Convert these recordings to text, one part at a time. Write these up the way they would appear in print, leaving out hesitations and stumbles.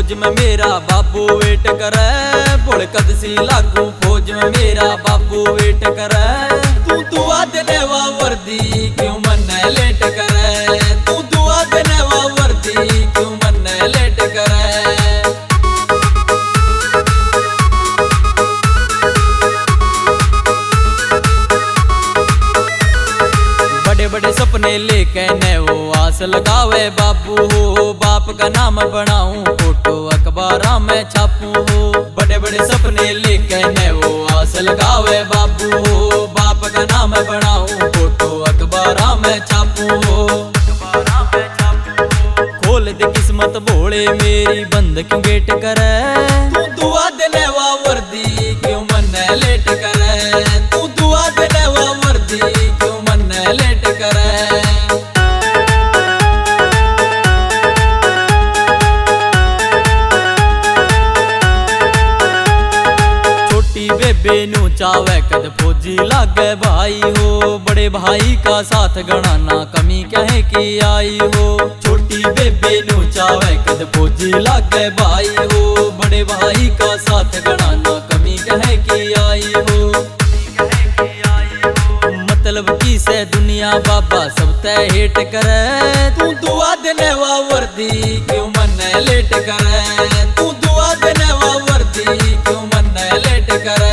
फौज में मेरा बाबू वेट करे, बुड़कद सी लागू फौज में मेरा बाबू वेट करे। तू दुआ देने वा वर्दी क्यों मन्ने लेट करे, तू दुआ देने वा वर्दी क्यों मन्ने लेट करे। बड़े सपने लेके ने वो आस लगावे बाबू हो, बाप का नाम बनाऊं फोटो अखबारा में छापूं हो। बड़े बड़े सपने लेके ने वो आस लगावे बाबू हो, बाप का नाम बनाऊं फोटो अखबारा में छापूं हो। खोल दे किस्मत भोले मेरी बंद क्यों गेट करे, तू दुआ देने वा वर्दी क्यों मन्ने लेट करे, तू दुआ देने वा वर्दी क्यों मन्ने लेट करे। बेबे नू चावे कद फौजी लागे भाई हो, बड़े भाई का साथ गणाना कमी कहे की आई हो। छोटी बेबे नू चावे कद फौजी लागे भाई हो, बड़े भाई का साथ गणाना कमी कहे की आई हो। मतलब की से दुनिया बाबा सब तय हेट करे, तू दुआ देने वा वर्दी क्यों मन्ने लेट करे, तू दुआ देने वा वर्दी क्यों मन्ने लेट करे।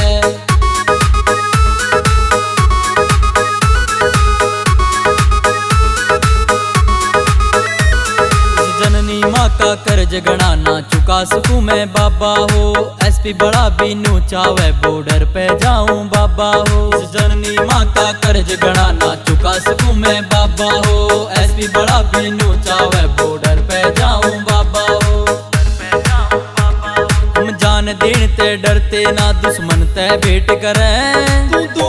जननी माँ का कर्ज गणाना चुका सकूं मैं बाबा हो, एसपी बड़ा बीनू चावे बॉर्डर पे जाऊं बाबा हो। जननी माँ का कर्ज गणाना चुका सकूं मैं बाबा हो, एसपी बड़ा बीनू चावे बॉर्डर पे जाऊं बाबा हो। हम जान देन ते डरते ना दुश्मन ते भेंट करे, तू